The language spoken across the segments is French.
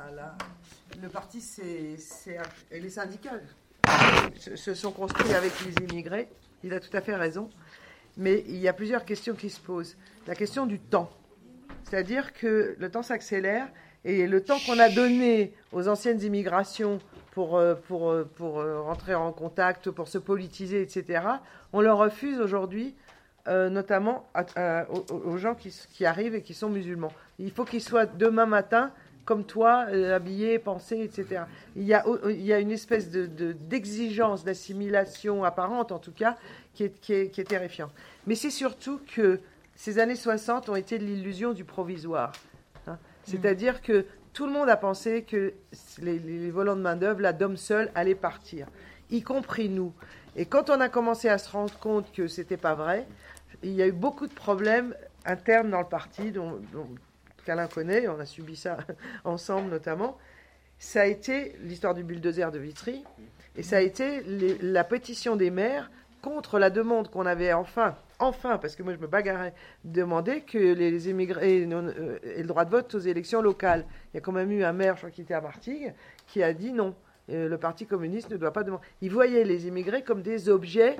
le parti et les syndicats se sont construits avec les immigrés. Il a tout à fait raison. Mais il y a plusieurs questions qui se posent. La question du temps. C'est-à-dire que le temps s'accélère et le temps qu'on a donné aux anciennes immigrations pour rentrer en contact, pour se politiser, etc., on leur refuse aujourd'hui, notamment aux gens qui arrivent et qui sont musulmans. Il faut qu'ils soient demain matin comme toi, habillés, pensés, etc. Il y a une espèce d'exigence, d'assimilation apparente, en tout cas, qui est terrifiante. Mais c'est surtout que ces années 60 ont été l'illusion du provisoire. Hein. C'est-à-dire que tout le monde a pensé que les volants de main-d'œuvre, là, d'hommes seuls, allaient partir, y compris nous. Et quand on a commencé à se rendre compte que ce n'était pas vrai, il y a eu beaucoup de problèmes internes dans le parti, dont qu'Alain connaît, on a subi ça ensemble notamment. Ça a été l'histoire du bulldozer de Vitry, et ça a été la pétition des maires contre la demande qu'on avait enfin, parce que moi je me bagarrais, demander que les immigrés aient le droit de vote aux élections locales. Il y a quand même eu un maire, je crois qu'il était à Martigues, qui a dit non, le Parti communiste ne doit pas demander. Il voyait les immigrés comme des objets,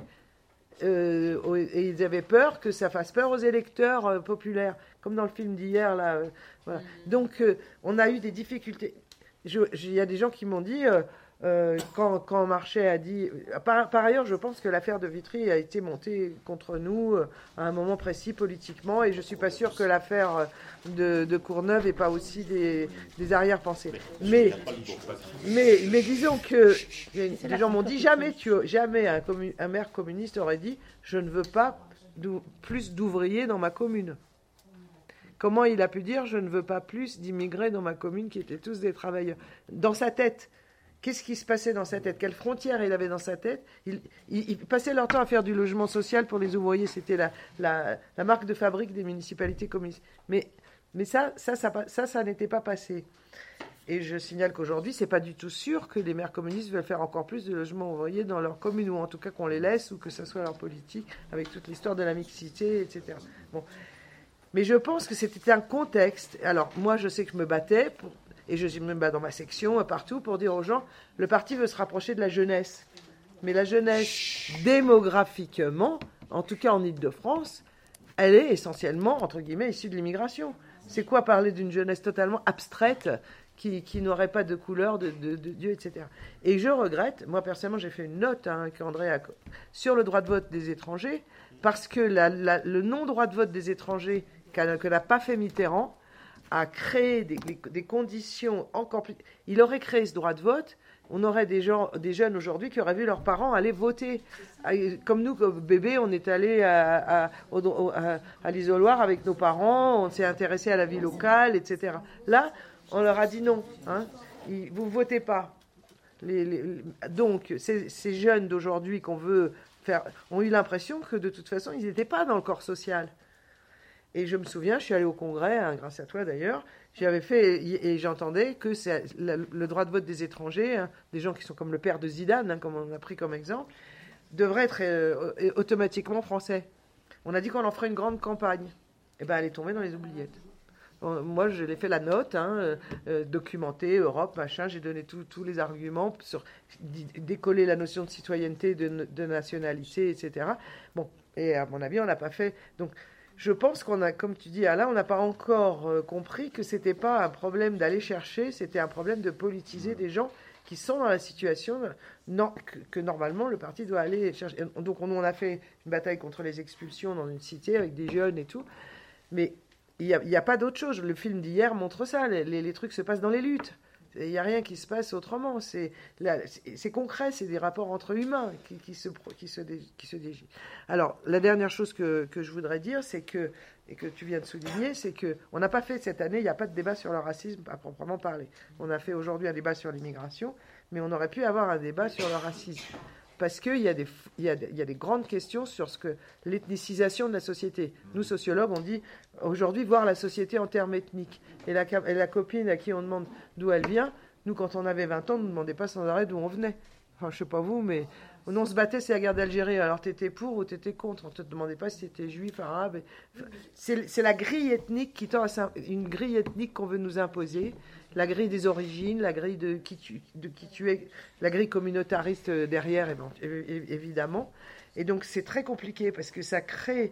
et ils avaient peur que ça fasse peur aux électeurs populaires, comme dans le film d'hier. Là, voilà. Donc on a eu des difficultés. Il y a des gens qui m'ont dit... quand Marchais a dit... Par ailleurs, je pense que l'affaire de Vitry a été montée contre nous à un moment précis politiquement, et je ne suis pas sûre que l'affaire de Courneuve n'ait pas aussi des arrière-pensées. Mais disons que les gens m'ont dit jamais un maire communiste aurait dit « je ne veux pas plus d'ouvriers dans ma commune ». Comment il a pu dire « je ne veux pas plus d'immigrés dans ma commune qui étaient tous des travailleurs ». Dans sa tête. Qu'est-ce qui se passait dans sa tête? Quelle frontière il avait dans sa tête? Ils passaient leur temps à faire du logement social pour les ouvriers. C'était la marque de fabrique des municipalités communistes. Mais ça n'était pas passé. Et je signale qu'aujourd'hui, c'est pas du tout sûr que les maires communistes veulent faire encore plus de logements ouvriers dans leur commune, ou en tout cas qu'on les laisse, ou que ça soit leur politique, avec toute l'histoire de la mixité, etc. Bon. Mais je pense que c'était un contexte. Alors, moi, je sais que je me battais et je me bats dans ma section, partout, pour dire aux gens, le parti veut se rapprocher de la jeunesse. Mais la jeunesse, démographiquement, en tout cas en Île-de-France, elle est essentiellement, entre guillemets, issue de l'immigration. C'est quoi parler d'une jeunesse totalement abstraite, qui n'aurait pas de couleur, de Dieu, etc. Et je regrette, moi personnellement, j'ai fait une note qu'André sur le droit de vote des étrangers, parce que le non-droit de vote des étrangers que n'a pas fait Mitterrand, a créé des conditions encore plus... Il aurait créé ce droit de vote, on aurait des jeunes aujourd'hui qui auraient vu leurs parents aller voter. Comme nous, comme bébés, on est allés à l'isoloir avec nos parents, on s'est intéressé à la vie locale, etc. Là, on leur a dit non, hein, vous ne votez pas. Donc, ces jeunes d'aujourd'hui qu'on veut faire ont eu l'impression que de toute façon, ils n'étaient pas dans le corps social. Et je me souviens, je suis allée au congrès, hein, grâce à toi d'ailleurs, j'avais fait, et j'entendais que c'est le droit de vote des étrangers, hein, des gens qui sont comme le père de Zidane, hein, comme on a pris comme exemple, devrait être automatiquement français. On a dit qu'on en ferait une grande campagne. Et bien, elle est tombée dans les oubliettes. Moi, je l'ai fait la note, documentée, Europe, machin, j'ai donné tous les arguments sur décoller la notion de citoyenneté, de nationalité, etc. Bon, et à mon avis, on n'a pas fait... Donc, je pense qu'on a, comme tu dis Alain, on n'a pas encore compris que c'était pas un problème d'aller chercher, c'était un problème de politiser des gens qui sont dans la situation que normalement le parti doit aller chercher. Donc on a fait une bataille contre les expulsions dans une cité avec des jeunes et tout, mais il n'y a pas d'autre chose. Le film d'hier montre ça, les trucs se passent dans les luttes. Il n'y a rien qui se passe autrement. C'est concret, c'est des rapports entre humains qui se dégitent. Alors, la dernière chose que je voudrais dire, c'est que, et que tu viens de souligner, c'est qu'on n'a pas fait cette année, il n'y a pas de débat sur le racisme à proprement parler. On a fait aujourd'hui un débat sur l'immigration, mais on aurait pu avoir un débat sur le racisme. Parce qu'il y a des grandes questions sur l'ethnicisation de la société. Nous, sociologues, on dit aujourd'hui voir la société en termes ethniques. Et la copine à qui on demande d'où elle vient, nous, quand on avait 20 ans, on ne nous demandait pas sans arrêt d'où on venait. Enfin, je ne sais pas vous, mais on se battait, c'est la guerre d'Algérie. Alors, tu étais pour ou tu étais contre. On ne te demandait pas si tu étais juif, arabe. C'est la grille ethnique qui tend à une grille ethnique qu'on veut nous imposer. la grille des origines, la grille de qui tu es, la grille communautariste derrière, évidemment. Et donc c'est très compliqué parce que ça crée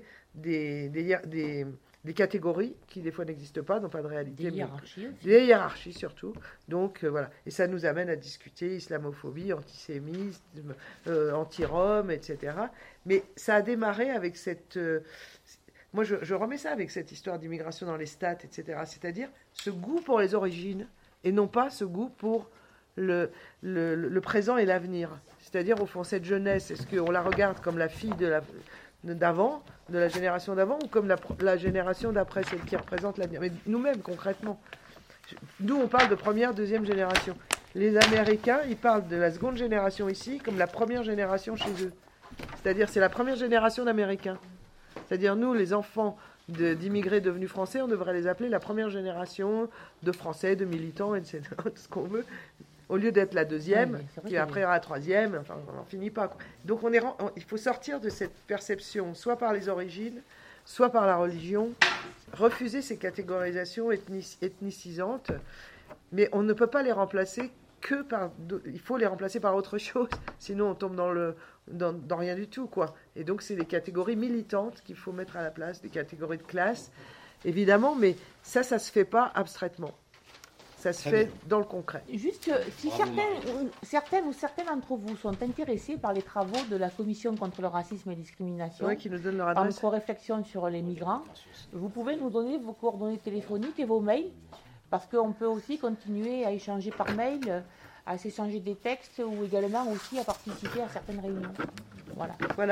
des catégories qui des fois n'existent pas, n'ont pas de réalité. Des hiérarchies aussi. Des hiérarchies surtout. Donc voilà. Et ça nous amène à discuter islamophobie, antisémitisme, anti-Rome, etc. Mais ça a démarré avec cette... moi, je remets ça avec cette histoire d'immigration dans les stats, etc. C'est-à-dire ce goût pour les origines et non pas ce goût pour le présent et l'avenir. C'est-à-dire, au fond, cette jeunesse, est-ce qu'on la regarde comme la fille d'avant, de la génération d'avant, ou comme la génération d'après, celle qui représente l'avenir? Mais nous-mêmes, concrètement, nous, on parle de première, deuxième génération. Les Américains, ils parlent de la seconde génération ici comme la première génération chez eux. C'est-à-dire, c'est la première génération d'Américains. C'est-à-dire, nous, les enfants d'immigrés devenus français, on devrait les appeler la première génération de Français, de militants, etc., tout ce qu'on veut, au lieu d'être la deuxième, puis après la troisième, enfin, on n'en finit pas, quoi. Donc, il faut sortir de cette perception, soit par les origines, soit par la religion, refuser ces catégorisations ethnicisantes, mais on ne peut pas les remplacer que par... Il faut les remplacer par autre chose, sinon on tombe dans rien du tout, quoi. Et donc, c'est des catégories militantes qu'il faut mettre à la place, des catégories de classe, évidemment, mais ça se fait pas abstraitement. Ça se fait dans le concret. Juste, si certaines ou certains d'entre vous sont intéressés par les travaux de la Commission contre le racisme et la discrimination, qui nous donne leur par adresse. notre réflexion sur les migrants, vous pouvez nous donner vos coordonnées téléphoniques et vos mails, parce qu'on peut aussi continuer à échanger par mail, à s'échanger des textes ou également aussi à participer à certaines réunions. Voilà.